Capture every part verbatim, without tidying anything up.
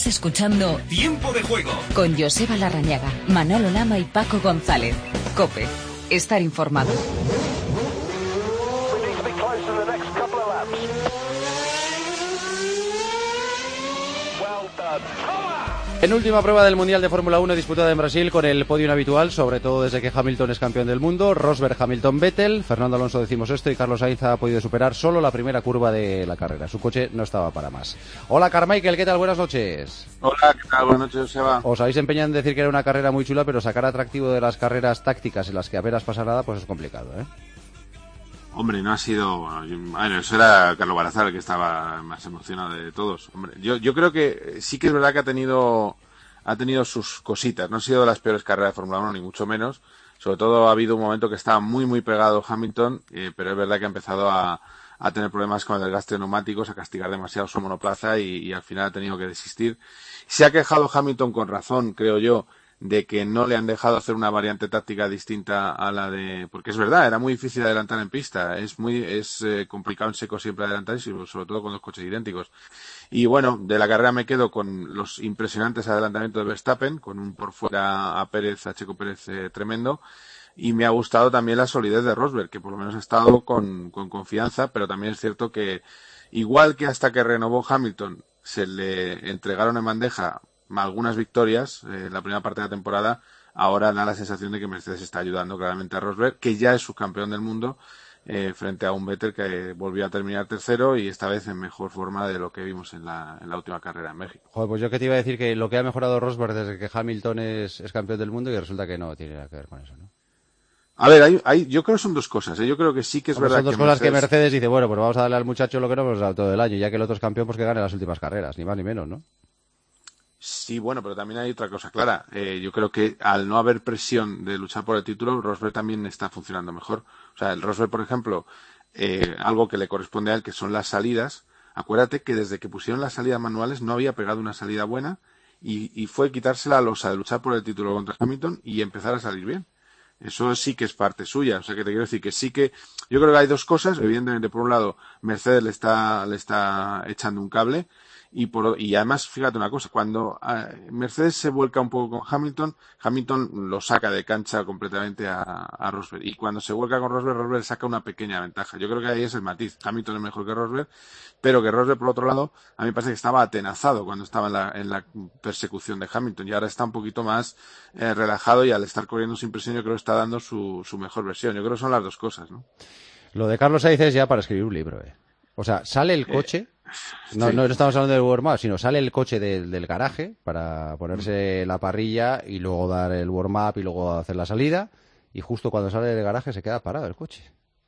Estás escuchando Tiempo de Juego con Joseba Larrañaga, Manolo Lama y Paco González. COPE. Estar informado. En última prueba del Mundial de Fórmula uno disputada en Brasil con el podio habitual, sobre todo desde que Hamilton es campeón del mundo, Rosberg, Hamilton, Vettel, Fernando Alonso decimosexto y Carlos Sainz ha podido superar solo la primera curva de la carrera. Su coche no estaba para más. Hola Carmichael, ¿qué tal? Buenas noches. Hola, ¿qué tal? Buenas noches, Seba. Os habéis empeñado en decir que era una carrera muy chula, pero sacar atractivo de las carreras tácticas en las que apenas pasa nada, pues es complicado, ¿eh? Hombre, no ha sido... Bueno, eso era Carlos Barazal el que estaba más emocionado de todos. Hombre, yo, yo creo que sí que es verdad que ha tenido ha tenido sus cositas. No ha sido de las peores carreras de Fórmula uno, ni mucho menos. Sobre todo ha habido un momento que estaba muy, muy pegado Hamilton, eh, pero es verdad que ha empezado a, a tener problemas con el desgaste de neumáticos, a castigar demasiado su monoplaza y, y al final ha tenido que desistir. Se ha quejado Hamilton con razón, creo yo, de que no le han dejado hacer una variante táctica distinta a la de... Porque es verdad, era muy difícil adelantar en pista, es muy es eh, complicado en seco siempre adelantar, sobre todo con dos coches idénticos. Y bueno, de la carrera me quedo con los impresionantes adelantamientos de Verstappen, con un por fuera a Pérez, a Checo Pérez eh, tremendo, y me ha gustado también la solidez de Rosberg, que por lo menos ha estado con, con confianza, pero también es cierto que, igual que hasta que renovó Hamilton, se le entregaron en bandeja algunas victorias en eh, la primera parte de la temporada, ahora da la sensación de que Mercedes está ayudando claramente a Rosberg, que ya es subcampeón del mundo, eh, frente a un Vettel que volvió a terminar tercero y esta vez en mejor forma de lo que vimos en la, en la última carrera en México. Joder, pues yo que te iba a decir que lo que ha mejorado Rosberg desde que Hamilton es, es campeón del mundo, y resulta que no tiene nada que ver con eso, ¿no? A ver, hay, hay, yo creo que son dos cosas, ¿eh? Yo creo que sí que es Hombre, verdad son dos que cosas Mercedes... que Mercedes dice, bueno, pues vamos a darle al muchacho lo que no hemos dado todo el año, ya que el otro es campeón, pues que gane las últimas carreras, ni más ni menos, ¿no? Sí, bueno, pero también hay otra cosa clara. Eh, yo creo que al no haber presión de luchar por el título, Rosberg también está funcionando mejor. O sea, el Rosberg, por ejemplo, eh, algo que le corresponde a él, que son las salidas. Acuérdate que desde que pusieron las salidas manuales no había pegado una salida buena y, y fue quitarse la losa de luchar por el título contra Hamilton y empezar a salir bien. Eso sí que es parte suya. O sea, que te quiero decir que sí que... Yo creo que hay dos cosas. Evidentemente, por un lado, Mercedes le está, le está echando un cable. Y, por, y además, fíjate una cosa, cuando uh, Mercedes se vuelca un poco con Hamilton, Hamilton lo saca de cancha completamente a, a Rosberg. Y cuando se vuelca con Rosberg, Rosberg saca una pequeña ventaja. Yo creo que ahí es el matiz. Hamilton es mejor que Rosberg, pero que Rosberg, por otro lado, a mí me parece que estaba atenazado cuando estaba en la, en la persecución de Hamilton. Y ahora está un poquito más eh, relajado y al estar corriendo sin presión, yo creo que está dando su, su mejor versión. Yo creo que son las dos cosas, ¿no? Lo de Carlos Sainz es ya para escribir un libro, ¿eh? O sea, sale el coche... Eh... No, sí. no estamos hablando del warm-up, sino sale el coche del, del garaje para ponerse la parrilla y luego dar el warm-up y luego hacer la salida, y justo cuando sale del garaje se queda parado el coche.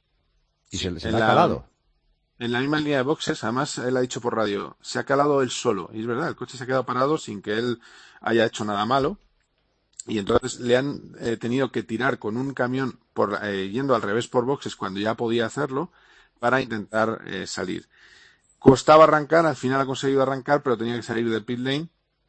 Y sí, se, se le ha la, calado. En la misma línea de boxes, además él ha dicho por radio, se ha calado él solo. Y es verdad, el coche se ha quedado parado sin que él haya hecho nada malo. Y entonces le han eh, tenido que tirar con un camión por, eh, yendo al revés por boxes cuando ya podía hacerlo para intentar eh, salir. Costaba arrancar, al final ha conseguido arrancar, pero tenía que salir del pit lane.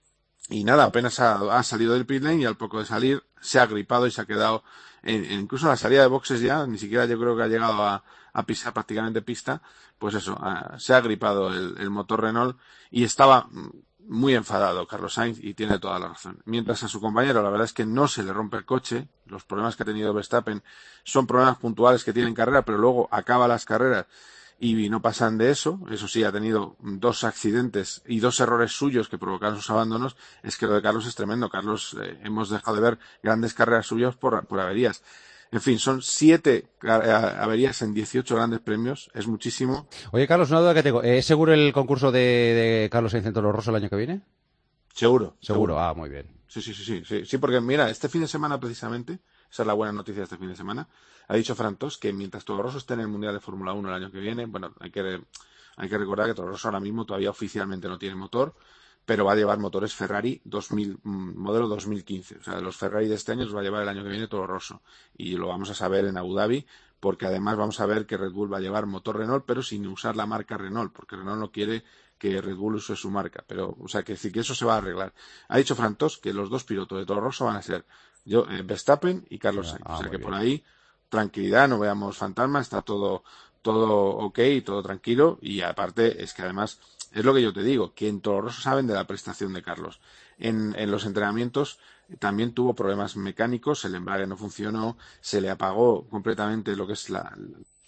Y nada, apenas ha, ha salido del pit lane y al poco de salir se ha gripado y se ha quedado, en, en incluso en la salida de boxes ya, ni siquiera yo creo que ha llegado a, a pisar prácticamente pista, pues eso, a, se ha gripado el, el motor Renault y estaba muy enfadado Carlos Sainz y tiene toda la razón. Mientras a su compañero la verdad es que no se le rompe el coche, los problemas que ha tenido Verstappen son problemas puntuales que tiene en carrera, pero luego acaba las carreras y no pasan de eso. Eso sí, ha tenido dos accidentes y dos errores suyos que provocaron sus abandonos. Es que lo de Carlos es tremendo. Carlos, eh, hemos dejado de ver grandes carreras suyas por, por averías. En fin, son siete averías en dieciocho grandes premios. Es muchísimo. Oye, Carlos, una duda que tengo. ¿Es seguro el concurso de, de Carlos Sainz en Toro Rosso el año que viene? Seguro. Seguro. Seguro. Ah, muy bien. Sí, sí, sí, sí, sí. Sí, porque mira, este fin de semana precisamente, esa es la buena noticia de este fin de semana, ha dicho Fran Tos que mientras Toro Rosso esté en el Mundial de Fórmula uno el año que viene, bueno, hay que, hay que recordar que Toro Rosso ahora mismo todavía oficialmente no tiene motor, pero va a llevar motores Ferrari dos mil, modelo dos mil quince. O sea, los Ferrari de este año los va a llevar el año que viene Toro Rosso. Y lo vamos a saber en Abu Dhabi, porque además vamos a ver que Red Bull va a llevar motor Renault, pero sin usar la marca Renault, porque Renault no quiere que Red Bull use su marca. Pero, o sea, que decir que eso se va a arreglar. Ha dicho Fran Tos que los dos pilotos de Toro Rosso van a ser yo, eh, Verstappen y Carlos Sainz. Ah, o sea, que bien. Por ahí, tranquilidad, no veamos fantasmas, está todo, todo ok, todo tranquilo. Y aparte, es que además, es lo que yo te digo, que en Toro Rosso saben de la prestación de Carlos. En, en los entrenamientos también tuvo problemas mecánicos, el embrague no funcionó, se le apagó completamente lo que es la,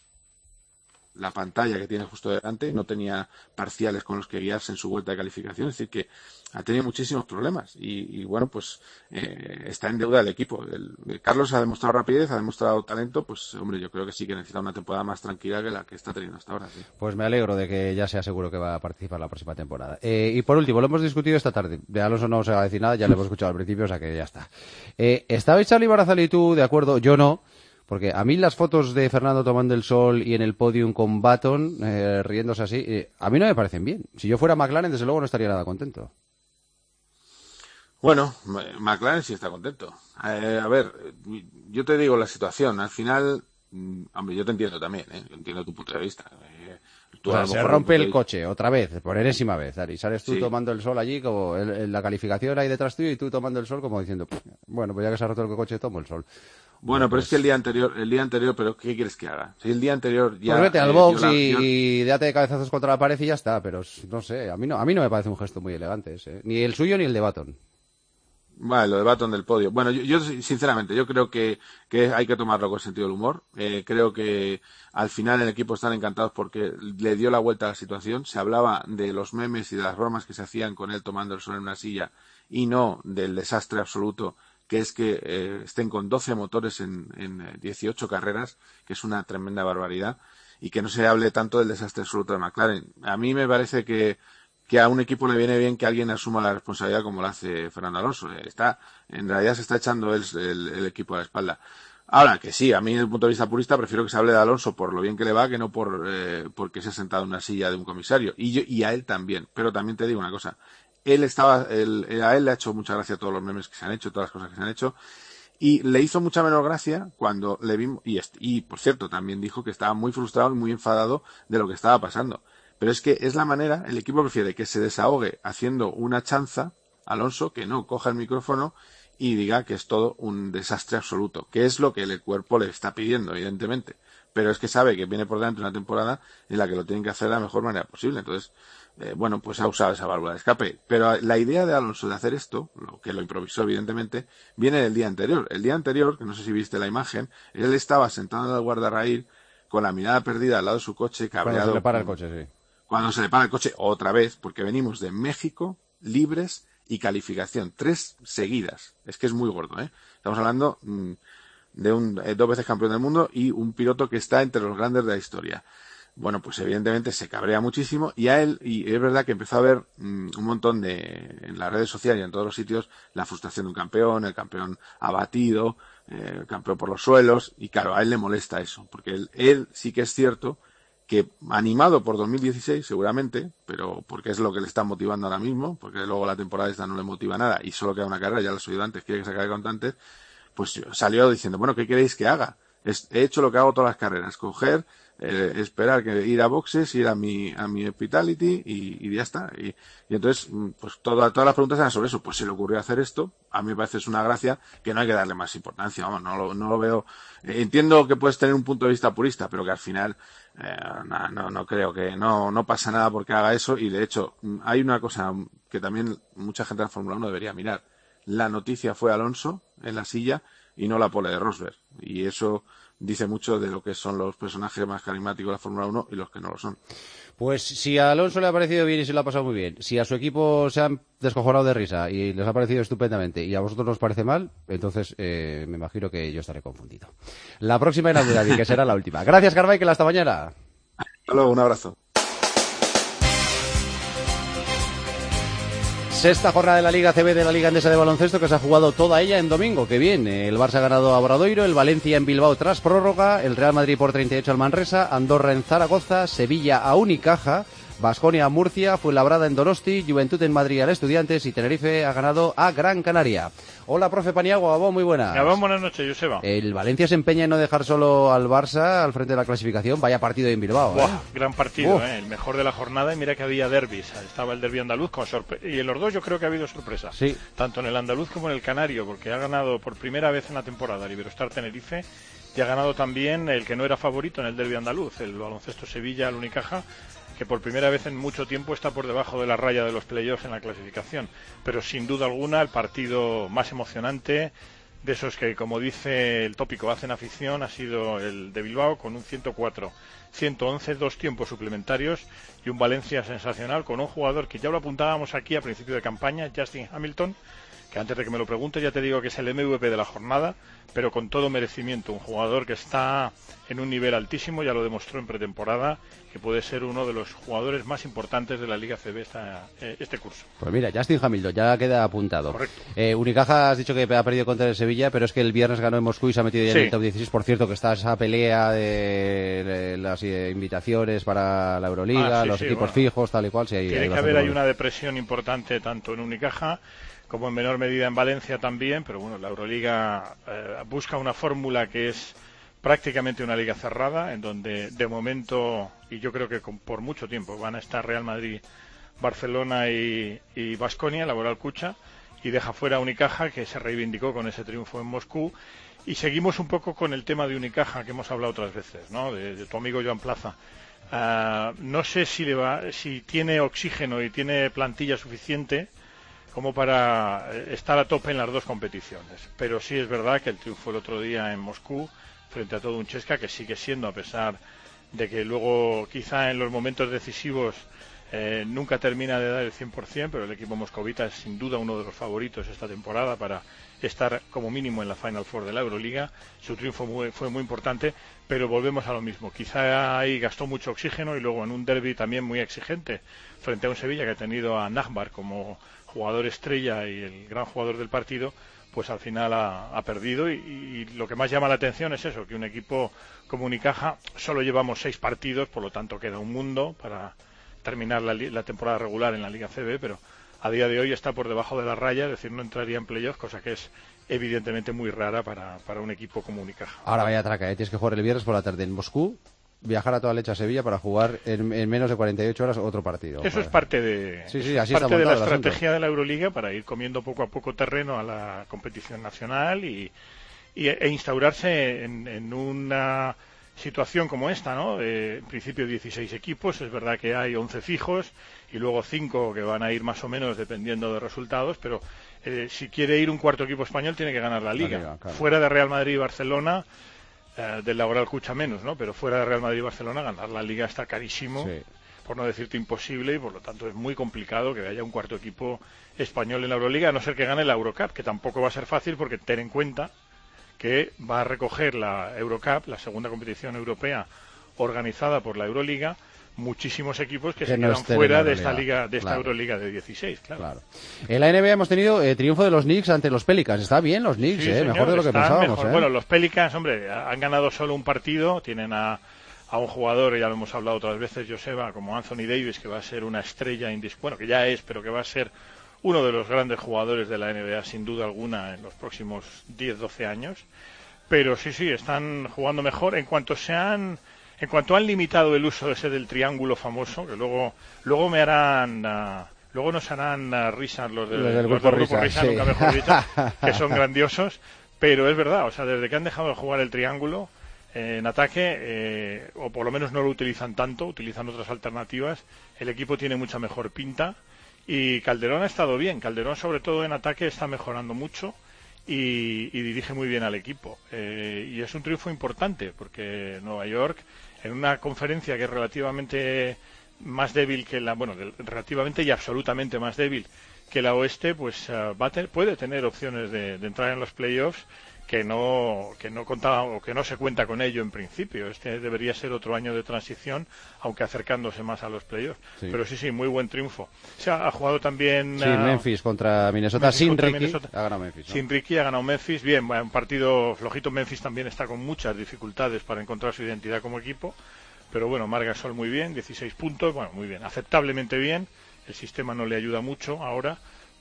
la pantalla que tiene justo delante, no tenía parciales con los que guiarse en su vuelta de calificación, es decir que ha tenido muchísimos problemas y, y bueno, pues eh, está en deuda el equipo. El, el Carlos ha demostrado rapidez, ha demostrado talento, pues hombre, yo creo que sí que necesita una temporada más tranquila que la que está teniendo hasta ahora. Sí. Pues me alegro de que ya sea seguro que va a participar la próxima temporada. Eh, y por último, lo hemos discutido esta tarde, de Alonso no se va a decir nada, ya lo hemos escuchado al principio, o sea que ya está. Eh, ¿Estabais Charly Barazal y tú de acuerdo? Yo no. Porque a mí las fotos de Fernando tomando el sol y en el podium con Button, eh, riéndose así, eh, a mí no me parecen bien. Si yo fuera McLaren, desde luego no estaría nada contento. Bueno, McLaren sí está contento. Eh, a ver, yo te digo la situación. Al final, hombre, yo te entiendo también, ¿eh? Yo entiendo tu punto de vista. Eh, o sea, se rompe el coche otra vez, por enésima vez, y sales tú sí. tomando el sol allí, como en, en la calificación ahí detrás tuyo y tú tomando el sol como diciendo, bueno, pues ya que se ha roto el coche, tomo el sol. Bueno, pero es que el día anterior, el día anterior, pero ¿qué quieres que haga? Si el día anterior ya... Pues vete al eh, box la, y, yo... y date de cabezazos contra la pared y ya está, pero no sé, a mí no, a mí no me parece un gesto muy elegante ese, ni el suyo ni el de Button. Vale, lo de Button del podio. Bueno, yo, yo sinceramente, yo creo que, que hay que tomarlo con sentido del humor. Eh, creo que al final el equipo están encantados porque le dio la vuelta a la situación. Se hablaba de los memes y de las bromas que se hacían con él tomando el sol en una silla y no del desastre absoluto que es que eh, estén con doce motores en, en dieciocho carreras, que es una tremenda barbaridad, y que no se hable tanto del desastre absoluto de McLaren. A mí me parece que, que a un equipo le viene bien que alguien asuma la responsabilidad como lo hace Fernando Alonso. Está, en realidad se está echando el, el, el equipo a la espalda. Ahora, que sí, a mí desde el punto de vista purista prefiero que se hable de Alonso por lo bien que le va que no por eh, porque se ha sentado en una silla de un comisario. Y, yo, y a él también. Pero también te digo una cosa. Él estaba, él, a él le ha hecho mucha gracia todos los memes que se han hecho, todas las cosas que se han hecho, y le hizo mucha menos gracia cuando le vimos, y, y por cierto, también dijo que estaba muy frustrado y muy enfadado de lo que estaba pasando. Pero es que es la manera, el equipo prefiere que se desahogue haciendo una chanza, Alonso, que no coja el micrófono y diga que es todo un desastre absoluto, que es lo que el cuerpo le está pidiendo, evidentemente. Pero es que sabe que viene por delante una temporada en la que lo tienen que hacer de la mejor manera posible. Entonces, eh, bueno, pues ha usado esa válvula de escape. Pero la idea de Alonso de hacer esto, lo que lo improvisó evidentemente, viene del día anterior. El día anterior, que no sé si viste la imagen, él estaba sentado en el guardarraíl con la mirada perdida al lado de su coche, cabreado. Cuando se le para el coche, sí. Cuando se le para el coche otra vez, porque venimos de México, libres y calificación. Tres seguidas. Es que es muy gordo, ¿eh? Estamos hablando mmm, de un eh, dos veces campeón del mundo y un piloto que está entre los grandes de la historia. Bueno, pues evidentemente se cabrea muchísimo y a él, y es verdad que empezó a ver mmm, un montón de, en las redes sociales y en todos los sitios, la frustración de un campeón, el campeón abatido, eh, el campeón por los suelos, y claro, a él le molesta eso, porque él, él sí que es cierto que animado por dos mil dieciséis seguramente, pero porque es lo que le está motivando ahora mismo, porque luego la temporada esta no le motiva nada y solo queda una carrera, ya lo he oído antes, quiere que se acabe cuanto antes, pues salió diciendo, bueno, ¿qué queréis que haga? Es, he hecho lo que hago todas las carreras, coger, eh, esperar que ir a boxes, ir a mi a mi hospitality y, y ya está. Y, y entonces, pues toda, todas las preguntas eran sobre eso. Pues se le ocurrió hacer esto. A mí me parece es una gracia que no hay que darle más importancia. Vamos, no lo, no lo veo. Eh, entiendo que puedes tener un punto de vista purista, pero que al final eh, no, no, no creo que no, no pasa nada porque haga eso. Y de hecho, hay una cosa que también mucha gente de la Fórmula uno debería mirar. La noticia fue Alonso en la silla y no la pole de Rosberg. Y eso dice mucho de lo que son los personajes más carismáticos de la Fórmula uno y los que no lo son. Pues si a Alonso le ha parecido bien y se lo ha pasado muy bien, si a su equipo se han descojonado de risa y les ha parecido estupendamente y a vosotros nos parece mal, entonces eh, me imagino que yo estaré confundido. La próxima en Abu Dhabi, que será la última. Gracias, Carmichael, hasta mañana. Hasta luego, un abrazo. Sexta jornada de la Liga C B de la Liga Endesa de Baloncesto que se ha jugado toda ella en domingo. Qué bien. El Barça ha ganado a Obradoiro, el Valencia en Bilbao tras prórroga, el Real Madrid por treinta y ocho al Manresa, Andorra en Zaragoza, Sevilla a Unicaja, Baskonia a Murcia, Fuenlabrada en Donosti, Juventud en Madrid al Estudiantes y Tenerife ha ganado a Gran Canaria. Hola, profe Paniagua, Gabón, muy buenas. Gabón, buenas noches, Joseba. El Valencia se empeña en no dejar solo al Barça al frente de la clasificación. Vaya partido en Bilbao. Buah, ¿eh? Gran partido, ¿eh? El mejor de la jornada. Y mira que había derbis. Estaba el derbi andaluz con sorpresa. Y en los dos yo creo que ha habido sorpresa. Sí. Tanto en el andaluz como en el canario, porque ha ganado por primera vez en la temporada el Iberostar Tenerife. Y ha ganado también el que no era favorito en el derbi andaluz, el baloncesto Sevilla al Unicaja. que por primera vez en mucho tiempo está por debajo de la raya de los playoffs en la clasificación. Pero sin duda alguna el partido más emocionante, de esos que, como dice el tópico, hacen afición, ha sido el de Bilbao, con un ciento cuatro ciento once, dos tiempos suplementarios y un Valencia sensacional, con un jugador que ya lo apuntábamos aquí a principio de campaña, Justin Hamilton, que antes de que me lo pregunte ya te digo que es el M V P de la jornada, pero con todo merecimiento, un jugador que está en un nivel altísimo, ya lo demostró en pretemporada, que puede ser uno de los jugadores más importantes de la Liga C B esta, eh, este curso. Pues mira, Justin Hamilton ya queda apuntado. Correcto. Eh, Unicaja has dicho que ha perdido contra el Sevilla, pero es que el viernes ganó en Moscú y se ha metido ya Sí. en el top dieciséis, por cierto, que está esa pelea de, de las eh, invitaciones para la Euroliga, Ah, sí, los sí, equipos bueno. fijos, tal y cual. Sí, hay, Tiene hay que bastante haber ahí bueno. una depresión importante tanto en Unicaja como en menor medida en Valencia también, pero bueno, la Euroliga eh, busca una fórmula que es prácticamente una liga cerrada, en donde de momento, y yo creo que con, por mucho tiempo, van a estar Real Madrid, Barcelona y Baskonia, la Laboral Cucha, y deja fuera a Unicaja, que se reivindicó con ese triunfo en Moscú. Y seguimos un poco con el tema de Unicaja, que hemos hablado otras veces, ¿no? De, de tu amigo Joan Plaza. Uh, no sé si, le va, si tiene oxígeno y tiene plantilla suficiente como para estar a tope en las dos competiciones, pero sí es verdad que el triunfo el otro día en Moscú frente a todo un Chesca, que sigue siendo, a pesar de que luego quizá en los momentos decisivos eh, nunca termina de dar el cien por ciento, pero el equipo moscovita es sin duda uno de los favoritos esta temporada para estar como mínimo en la Final Four de la Euroliga. Su triunfo muy, fue muy importante, pero volvemos a lo mismo, quizá ahí gastó mucho oxígeno y luego en un derbi también muy exigente frente a un Sevilla que ha tenido a Nahbar como jugador estrella y el gran jugador del partido, pues al final ha, ha perdido y, y lo que más llama la atención es eso, que un equipo como Unicaja solo llevamos seis partidos, por lo tanto queda un mundo para terminar la, la temporada regular en la Liga C B, pero a día de hoy está por debajo de la raya, es decir, no entraría en playoff, cosa que es evidentemente muy rara para, para un equipo como Unicaja. Ahora vaya traca, ¿eh? Tienes que jugar el viernes por la tarde en Moscú, viajar a toda leche a Sevilla para jugar en, en menos de cuarenta y ocho horas otro partido. Eso es parte de, sí, sí, así parte de la el estrategia asunto. de la Euroliga para ir comiendo poco a poco terreno a la competición nacional y, y e instaurarse en, en una situación como esta, ¿no? De, en principio dieciséis equipos, es verdad que hay once fijos y luego cinco que van a ir más o menos dependiendo de resultados, pero eh, si quiere ir un cuarto equipo español tiene que ganar la Liga. La Liga, claro. Fuera de Real Madrid y Barcelona, eh, del Laboral Cucha menos, ¿no? Pero fuera de Real Madrid y Barcelona ganar la Liga está carísimo, sí, por no decirte imposible, y por lo tanto es muy complicado que haya un cuarto equipo español en la Euroliga, a no ser que gane la Eurocup, que tampoco va a ser fácil porque ten en cuenta que va a recoger la Eurocup, la segunda competición europea organizada por la Euroliga, muchísimos equipos que, que se no quedan fuera de esta liga, de esta claro. Euroliga de dieciséis, claro. claro. En la N B A hemos tenido eh, triunfo de los Knicks ante los Pelicans. Está bien los Knicks, sí, eh, señor, mejor de lo que pensábamos. Eh. Bueno, los Pelicans, hombre, han ganado solo un partido, tienen a, a un jugador, ya lo hemos hablado otras veces, Joseba, como Anthony Davis, que va a ser una estrella indiscutible, bueno, que ya es, pero que va a ser uno de los grandes jugadores de la N B A, sin duda alguna, en los próximos diez doce años. Pero sí, sí, están jugando mejor. En cuanto se han, en cuanto han limitado el uso ese del triángulo famoso, que luego, luego me harán, uh, luego nos harán uh, risas los, de, los del los grupo, del grupo Risa, Risa, sí. nunca mejor dicho, que son grandiosos. Pero es verdad, o sea, desde que han dejado de jugar el triángulo eh, en ataque, eh, o por lo menos no lo utilizan tanto, utilizan otras alternativas, el equipo tiene mucha mejor pinta. Y Calderón ha estado bien. Calderón, sobre todo en ataque, está mejorando mucho y, y dirige muy bien al equipo. Eh, y es un triunfo importante porque Nueva York, en una conferencia que es relativamente más débil que la, bueno, relativamente y absolutamente más débil que la oeste, pues uh, va a ter, puede tener opciones de, de entrar en los playoffs que no que no contaba o que no se cuenta con ello en principio. Este debería ser otro año de transición, aunque acercándose más a los playoffs. Sí. Pero sí, sí, muy buen triunfo. O sea, ha jugado también... Sí, uh, Memphis contra Minnesota, Memphis sin contra Ricky, Minnesota. ha ganado Memphis, ¿no? Sin Ricky ha ganado Memphis. Bien, bueno, un partido flojito. Memphis también está con muchas dificultades para encontrar su identidad como equipo. Pero bueno, Marc Gasol muy bien, dieciséis puntos, bueno, muy bien, aceptablemente bien. El sistema no le ayuda mucho ahora,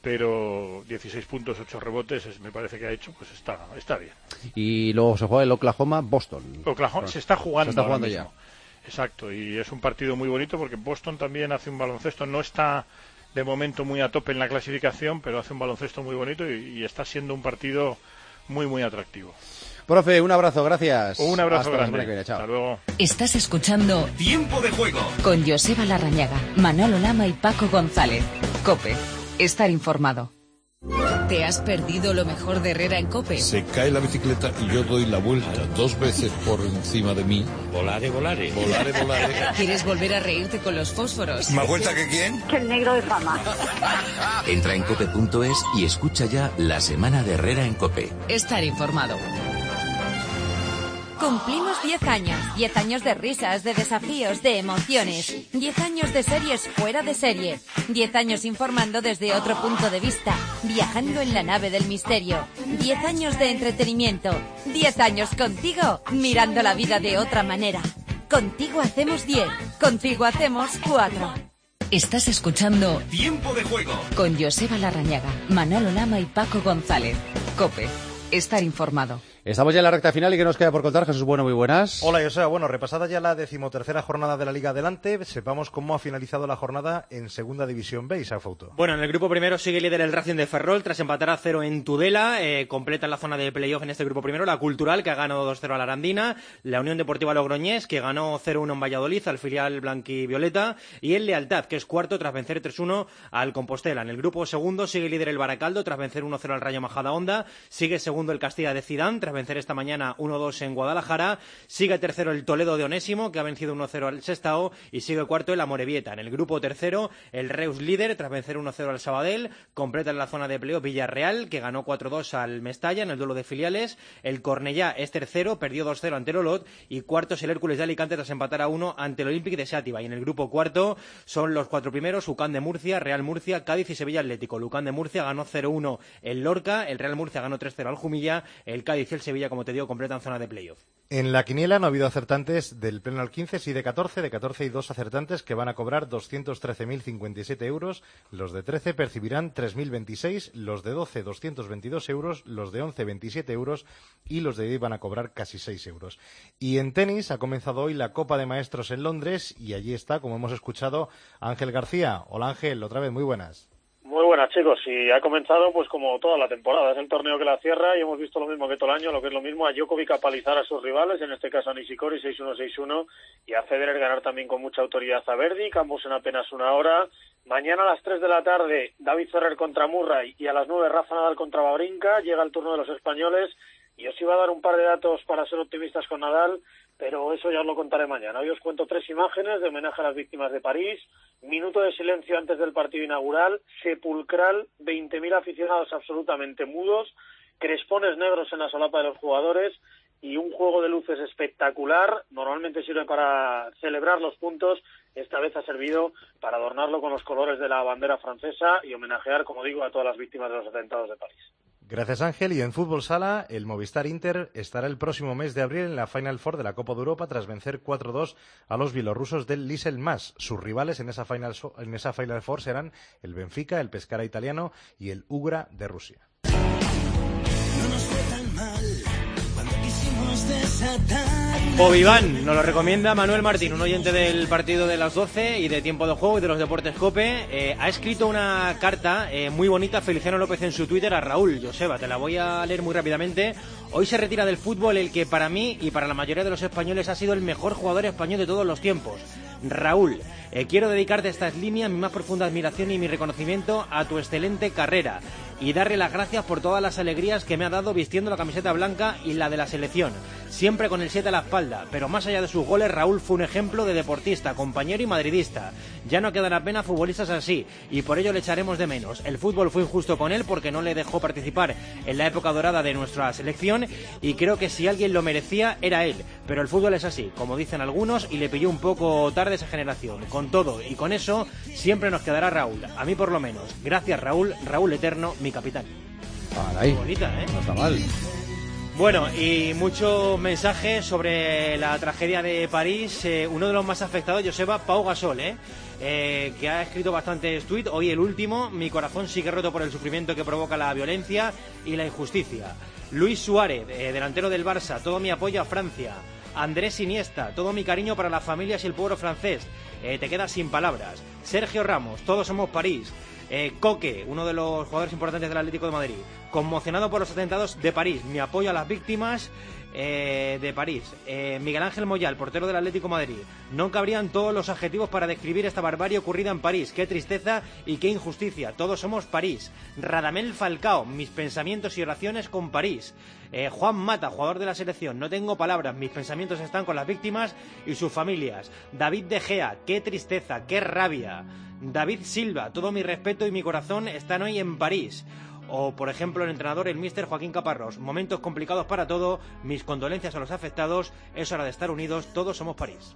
pero dieciséis puntos, ocho rebotes, es, me parece que ha hecho, pues está está bien. Y luego se juega el Oklahoma-Boston. Oklahoma se está jugando, se está jugando ya. Exacto, y es un partido muy bonito porque Boston también hace un baloncesto, no está de momento muy a tope en la clasificación, pero hace un baloncesto muy bonito y, y está siendo un partido muy, muy atractivo. Profe, un abrazo, gracias. Un abrazo Hasta grande. la semana que viene, chao. Hasta luego. Estás escuchando Tiempo de Juego con Joseba Larrañaga, Manolo Lama y Paco González. COPE. Estar informado. ¿Te has perdido lo mejor de Herrera en COPE? Se cae la bicicleta y yo doy la vuelta dos veces por encima de mí. Volare, volare. Volare, volare. ¿Quieres volver a reírte con los fósforos? ¿Más vuelta que quién? Que el negro de fama. Entra en cope punto es y escucha ya la semana de Herrera en COPE. Estar informado. Cumplimos diez años. diez años de risas, de desafíos, de emociones. diez años de series fuera de serie. diez años informando desde otro punto de vista. Viajando en la nave del misterio. diez años de entretenimiento. diez años contigo, mirando la vida de otra manera. Contigo hacemos diez. Contigo hacemos cuatro. Estás escuchando Tiempo de Juego con Joseba Larrañaga, Manolo Lama y Paco González. COPE. Estar informado. Estamos ya en la recta final y ¿qué nos queda por contar? Jesús Bueno, muy buenas. Hola, Joseba. Bueno, repasada ya la decimotercera jornada de la Liga Adelante, sepamos cómo ha finalizado la jornada en Segunda División B, Isaac Fouto. Bueno, en el grupo primero sigue líder el Racing de Ferrol tras empatar a cero en Tudela, eh, completa la zona de playoff en este grupo primero, la Cultural, que ha ganado dos cero a la Arandina, la Unión Deportiva Logroñés, que ganó cero uno en Valladolid al filial blanquivioleta, y el Lealtad, que es cuarto tras vencer tres uno al Compostela. En el grupo segundo sigue líder el Baracaldo tras vencer uno cero al Rayo Majadahonda, sigue segundo el Castilla de Zidane tras vencer esta mañana uno dos en Guadalajara, sigue tercero el Toledo de Onésimo, que ha vencido uno cero al Sestao, y sigue cuarto el Amorebieta. En el grupo tercero, el Reus líder, tras vencer uno cero al Sabadell, completa en la zona de playoff Villarreal, que ganó cuatro dos al Mestalla en el duelo de filiales, el Cornellá es tercero, perdió dos cero ante el Olot, y cuarto es el Hércules de Alicante tras empatar a uno ante el Olympique de Xàtiva. Y en el grupo cuarto son los cuatro primeros, UCAN de Murcia, Real Murcia, Cádiz y Sevilla Atlético. UCAN de Murcia ganó cero uno el Lorca, el Real Murcia ganó tres cero al Jumilla, el Cádiz y el Sevilla, como te digo, completan zona de playoff. En la quiniela no ha habido acertantes del pleno al quince, sí de catorce, de catorce y dos acertantes que van a cobrar doscientos trece mil cincuenta y siete euros, los de trece percibirán tres mil veintiséis, los de doce doscientos veintidós euros, los de once veintisiete euros y los de diez van a cobrar casi seis euros. Y en tenis ha comenzado hoy la Copa de Maestros en Londres y allí está, como hemos escuchado, Ángel García. Hola Ángel, otra vez, muy buenas. Muy buenas, chicos, y ha comenzado pues como toda la temporada, es el torneo que la cierra y hemos visto lo mismo que todo el año, lo que es lo mismo, a Djokovic apalizar a sus rivales, en este caso a Nishikori seis uno seis uno, y a Federer ganar también con mucha autoridad a Verdic, ambos en apenas una hora. Mañana a las tres de la tarde David Ferrer contra Murray y a las nueve Rafa Nadal contra Wawrinka, llega el turno de los españoles y os iba a dar un par de datos para ser optimistas con Nadal, pero eso ya os lo contaré mañana. Hoy os cuento tres imágenes de homenaje a las víctimas de París, minuto de silencio antes del partido inaugural, sepulcral, veinte mil aficionados absolutamente mudos, crespones negros en la solapa de los jugadores y un juego de luces espectacular. Normalmente sirve para celebrar los puntos, esta vez ha servido para adornarlo con los colores de la bandera francesa y homenajear, como digo, a todas las víctimas de los atentados de París. Gracias Ángel. Y en fútbol sala, el Movistar Inter estará el próximo mes de abril en la Final Four de la Copa de Europa tras vencer cuatro dos a los bielorrusos del Lisel Mas. Sus rivales en esa Final, en esa Final Four serán el Benfica, el Pescara italiano y el Ugra de Rusia. No nos fue tan mal cuando quisimos desatar. Poviván nos lo recomienda Manuel Martín, un oyente del partido de las doce y de Tiempo de Juego y de los Deportes COPE. Eh, ha escrito una carta eh, muy bonita, Feliciano López, en su Twitter a Raúl. Joseba, te la voy a leer muy rápidamente. Hoy se retira del fútbol el que para mí y para la mayoría de los españoles ha sido el mejor jugador español de todos los tiempos. Raúl, eh, quiero dedicarte estas líneas mi más profunda admiración y mi reconocimiento a tu excelente carrera y darle las gracias por todas las alegrías que me ha dado vistiendo la camiseta blanca y la de la selección, siempre con el siete a la espalda, pero más allá de sus goles, Raúl fue un ejemplo de deportista, compañero y madridista. Ya no quedan apenas futbolistas así y por ello le echaremos de menos. El fútbol fue injusto con él porque no le dejó participar en la época dorada de nuestra selección y creo que si alguien lo merecía era él, pero el fútbol es así, como dicen algunos, y le pilló un poco tarde esa generación. Con todo y con eso siempre nos quedará Raúl, a mí por lo menos. Gracias Raúl, Raúl eterno, mi capitán. Ahí. Qué bonita, ¿eh? No está mal. Bueno, y muchos mensajes sobre la tragedia de París. Eh, uno de los más afectados, Joseba, Pau Gasol, ¿eh? Eh, que ha escrito bastantes tweets. Hoy el último: mi corazón sigue roto por el sufrimiento que provoca la violencia y la injusticia. Luis Suárez, eh, delantero del Barça, todo mi apoyo a Francia. Andrés Iniesta, todo mi cariño para las familias y el pueblo francés. Eh, te quedas sin palabras. Sergio Ramos, todos somos París. Eh, Coque, uno de los jugadores importantes del Atlético de Madrid, conmocionado por los atentados de París. Mi apoyo a las víctimas eh, de París. Eh, Miguel Ángel Moyal, portero del Atlético de Madrid. No cabrían todos los adjetivos para describir esta barbarie ocurrida en París. Qué tristeza y qué injusticia. Todos somos París. Radamel Falcao, mis pensamientos y oraciones con París. Eh, Juan Mata, jugador de la selección. No tengo palabras, mis pensamientos están con las víctimas y sus familias. David De Gea, qué tristeza, qué rabia. David Silva, todo mi respeto y mi corazón están hoy en París. O, por ejemplo, el entrenador, el míster Joaquín Caparrós. Momentos complicados para todo, mis condolencias a los afectados, es hora de estar unidos, todos somos París.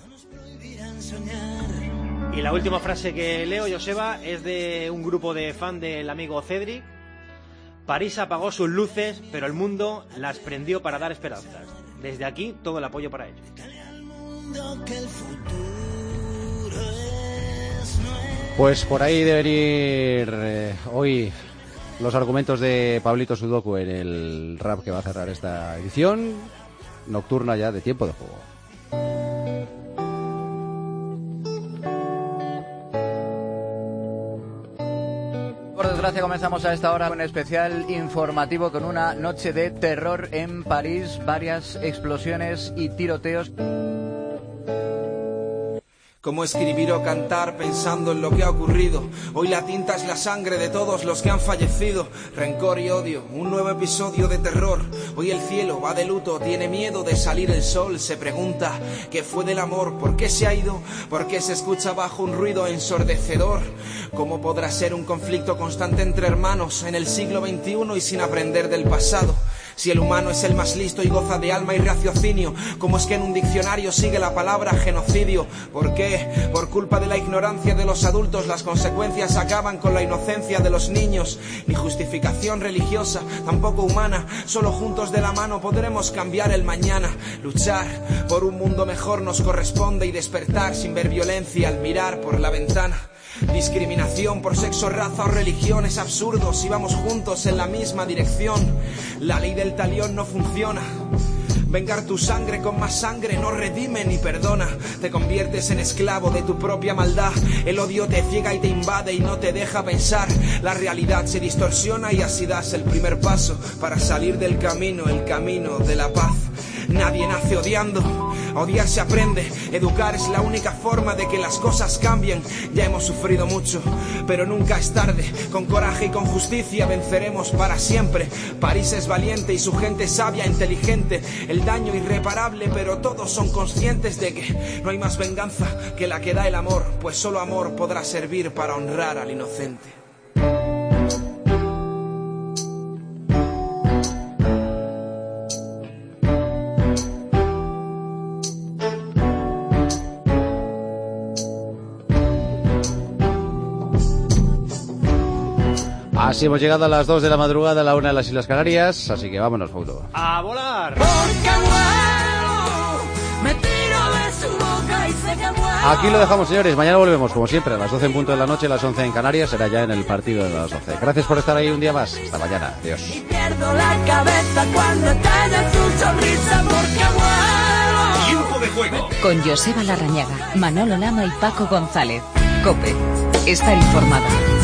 Y la última frase que leo, Joseba, es de un grupo de fan del amigo Cedric. París apagó sus luces, pero el mundo las prendió para dar esperanzas. Desde aquí, todo el apoyo para ellos. Pues por ahí deben ir eh, hoy los argumentos de Pablito Sudoku en el rap que va a cerrar esta edición nocturna ya de Tiempo de Juego. Por desgracia comenzamos a esta hora un especial informativo con una noche de terror en París, varias explosiones y tiroteos. Cómo escribir o cantar pensando en lo que ha ocurrido. Hoy la tinta es la sangre de todos los que han fallecido. Rencor y odio, un nuevo episodio de terror. Hoy el cielo va de luto, tiene miedo de salir el sol. Se pregunta, ¿qué fue del amor? ¿Por qué se ha ido? ¿Por qué se escucha bajo un ruido ensordecedor? ¿Cómo podrá ser un conflicto constante entre hermanos en el siglo veintiuno y sin aprender del pasado? Si el humano es el más listo y goza de alma y raciocinio, ¿cómo es que en un diccionario sigue la palabra genocidio? ¿Por qué? Por culpa de la ignorancia de los adultos, las consecuencias acaban con la inocencia de los niños. Ni justificación religiosa, tampoco humana. Solo juntos de la mano podremos cambiar el mañana. Luchar por un mundo mejor nos corresponde y despertar sin ver violencia al mirar por la ventana. Discriminación por sexo, raza o religión es absurdo si vamos juntos en la misma dirección. La ley del talión no funciona. Vengar tu sangre con más sangre no redime ni perdona. Te conviertes en esclavo de tu propia maldad. El odio te ciega y te invade y no te deja pensar. La realidad se distorsiona y así das el primer paso para salir del camino, el camino de la paz. Nadie nace odiando, odiar se aprende. Educar es la única forma de que las cosas cambien. Ya hemos sufrido mucho, pero nunca es tarde. Con coraje y con justicia venceremos para siempre. París es valiente y su gente sabia, inteligente. El daño irreparable, pero todos son conscientes de que no hay más venganza que la que da el amor, pues solo amor podrá servir para honrar al inocente. Así hemos llegado a las dos de la madrugada, a la una de las Islas Canarias, así que vámonos, Fauto. ¡A volar! Aquí lo dejamos, señores. Mañana volvemos, como siempre, a las doce en punto de la noche, a las once en Canarias. Será ya en el partido de las doce. Gracias por estar ahí un día más. Hasta mañana. Adiós. Y pierdo la cabeza cuando estalla su sonrisa porque vuelo. Tiempo de Juego. Con Joseba Larrañaga, Manolo Lama y Paco González. COPE. Estar informado.